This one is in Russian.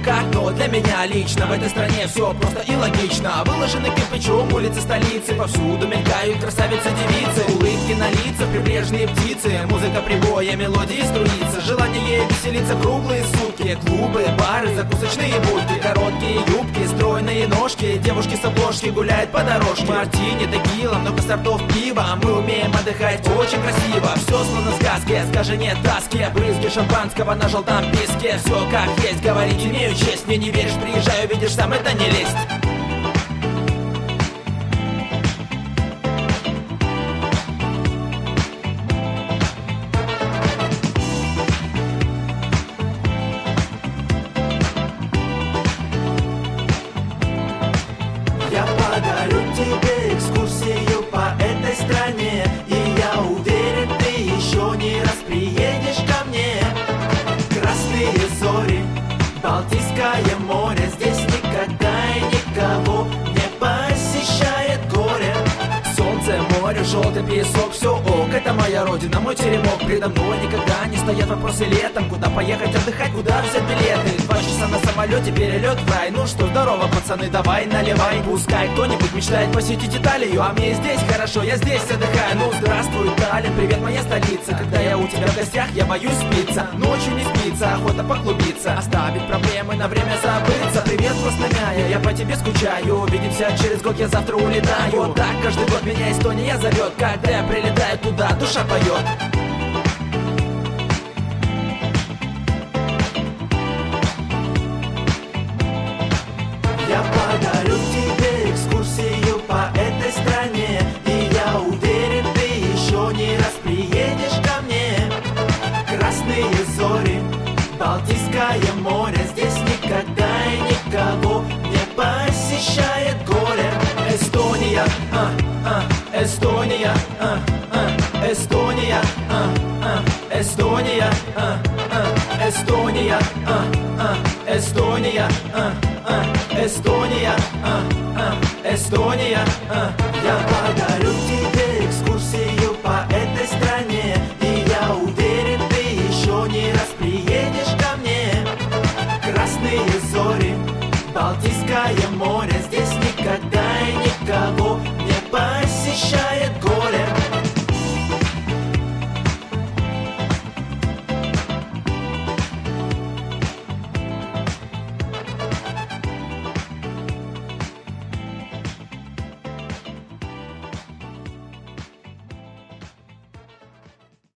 как, но для меня лично в этой стране все просто и логично. Выложены кирпичом улицы столицы, повсюду мелькают красавицы-девицы. Улыбки на лицах, прибрежные птицы, музыка прибоя, мелодии струится. Желание веселиться круглые сутки. Клубы, бары, закусочные будки, короткие юбки, стройные ножки, девушки с обложки гуляют по дорожке. Мартини, текила, много сортов пива, мы умеем отдыхать очень красиво. Все словно в сказке, скажи нет таски, брызги шампанского на желтом песке. Все как есть, говорить имею честь. Мне не веришь, приезжаю, видишь, сам это не лезть. Я подарю тебе экскурсию по этой стране, и я уверен, ты еще не раз приедешь ко мне. Красные зори, Балтийское море, здесь никогда и никого не посещает горе. Солнце, море, желтый песок, все ок, это моя родина, мой теремок. Предо мной никогда не стоят вопросы летом, куда поехать отдыхать, куда взять билеты. 2 часа на самолете, перелет в рай. Ну что, здорово, пацаны, давай наливай. Пускай кто-нибудь мечтает посетить Италию, а мне здесь хорошо, я здесь отдыхаю. Ну здравствуй, Таллин, привет, моя столица. Когда я у тебя в гостях, я боюсь спиться. Ночью не спится, охота поклубиться, оставить проблемы, на время забыться. Привет, Красноярье, я по тебе скучаю. Увидимся через год, я завтра улетаю. Вот так каждый год меня Эстония зовет. Когда я прилетаю туда, душа поет. Я подарю тебе экскурсию по этой стране, и я уверен, ты еще не раз приедешь ко мне. Красные зори, Балтийское море, здесь никогда и никого не посещает горе. Эстония, Эстония, Эстония, Эстония, Эстония, Эстония, Эстония, Эстония. Я подарю тебе экскурсию по этой стране, и я уверен, ты еще не раз приедешь ко мне. Красные зори, Балтийское море, здесь никогда и никого не посещает